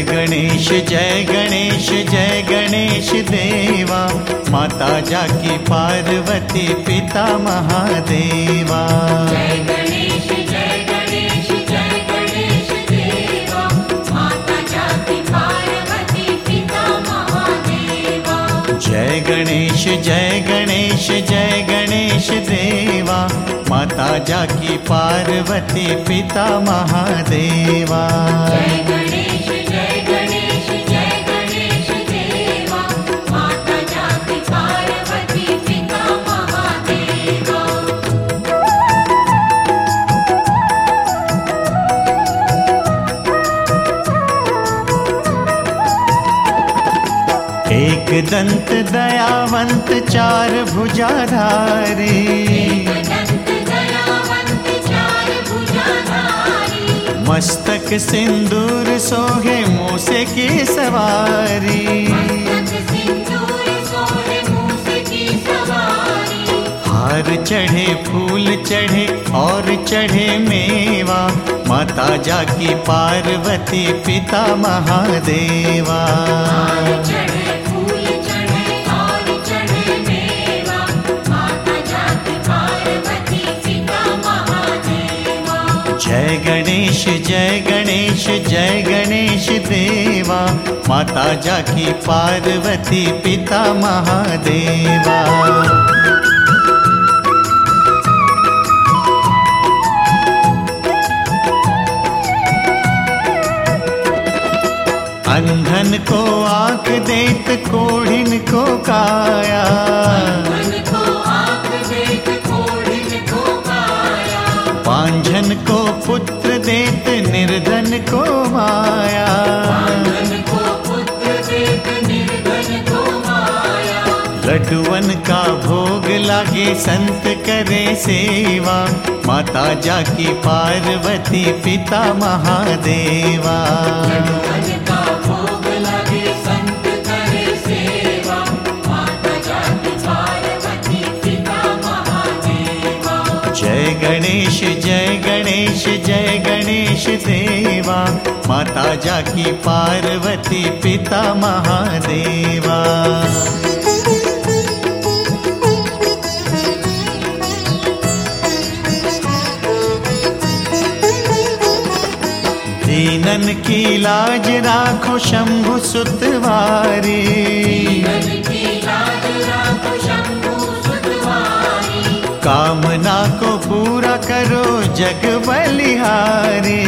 गणेश जय गणेश जय गणेश देवा, माता जाकी पार्वती पिता महादेवा। जय गणेश जय गणेश जय गणेश देवा, माता जाकी पार्वती पिता महादेवा। जय गणेश जय गणेश जय गणेश देवा, माता जाकी पार्वती पिता महादेवा। जय गणेश जय गणेश जय गणेश देवा, माता जाकी पार्वती पिता महादेवा। एक दंत दयावंत चार भुजाधारी, मस्तक सिंदूर सोहे मूसे की सवारी। हार चढ़े फूल चढ़े और चढ़े मेवा, माता जाकी पार्वती पिता महादेवा। जय गणेश जय गणेश जय गणेश देवा, माता जाकी पार्वती पिता महादेवा। अंधन को आँख देत कोढ़िन को काया, पांझन को पुत्र देत निर्धन को माया। लड्डुअन का भोग लागे संत करे सेवा, माता जाकी पार्वती पिता महादेवा। जय गणेश जय गणेश जय गणेश देवा, माता जाकी पार्वती पिता महादेवा। दीनन की लाज राखो शंभु सुतवारी, कामना को पूरा करो जग बलिहारी।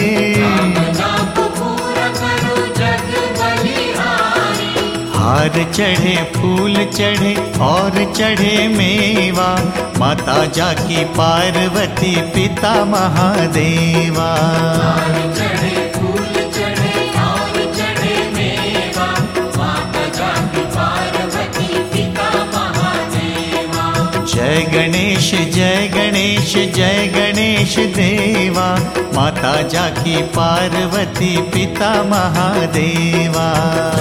हार चढ़े फूल चढ़े और चढ़े मेवा, माता जाकी पार्वती पिता महादेवा। जय गणेश जय गणेश जय गणेश देवा, माता जाकी पार्वती पिता महादेवा।